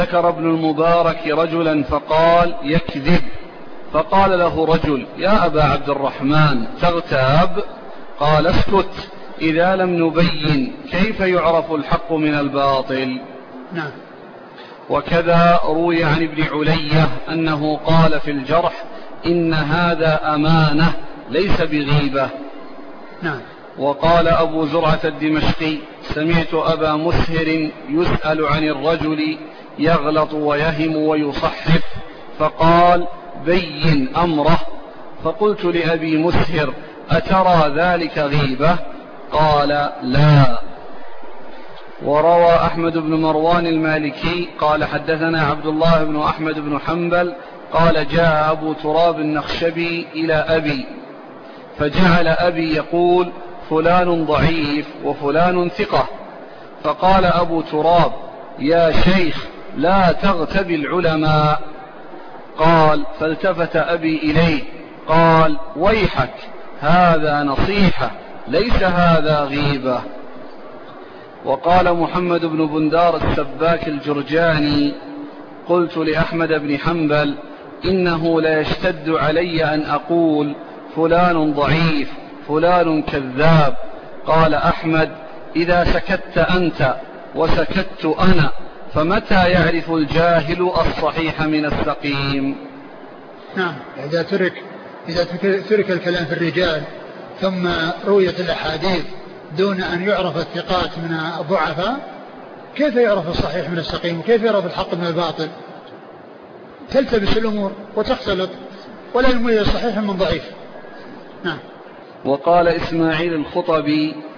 ذكر ابن المبارك رجلا فقال يكذب، فقال له رجل: يا أبا عبد الرحمن تغتاب؟ قال: اسكت، إذا لم نبين كيف يعرف الحق من الباطل. نعم. وكذا روي عن ابن علية أنه قال في الجرح: إن هذا أمانة ليس بغيبة. نعم. وقال أبو زرعة الدمشقي: سمعت أبا مسهر يسأل عن الرجل يغلط ويهم ويصحف، فقال: بين أمره. فقلت لأبي مسهر: أترى ذلك غيبة؟ قال: لا. وروى أحمد بن مروان المالكي قال: حدثنا عبد الله بن أحمد بن حنبل قال: جاء أبو تراب النخشبي إلى أبي، فجعل أبي يقول: فلان ضعيف وفلان ثقة. فقال أبو تراب: يا شيخ، لا تغتب العلماء. قال: فالتفت أبي إليه قال: ويحك، هذا نصيحة، ليس هذا غيبة. وقال محمد بن بندار السباك الجرجاني: قلت لأحمد بن حنبل: إنه لا يشتد علي أن أقول فلان ضعيف فلان كذاب. قال أحمد: إذا سكت أنت وسكت أنا فمتى يعرف الجاهل الصحيح من السقيم؟ نعم. إذا ترك الكلام في الرجال ثم رويت الأحاديث دون أن يعرف الثقات من الضعفاء، كيف يعرف الصحيح من السقيم؟ وكيف يعرف الحق من الباطل؟ تلتبس الأمور وتختلط، ولا يميز صحيح من ضعيف. نعم. وقال إسماعيل الخطبي: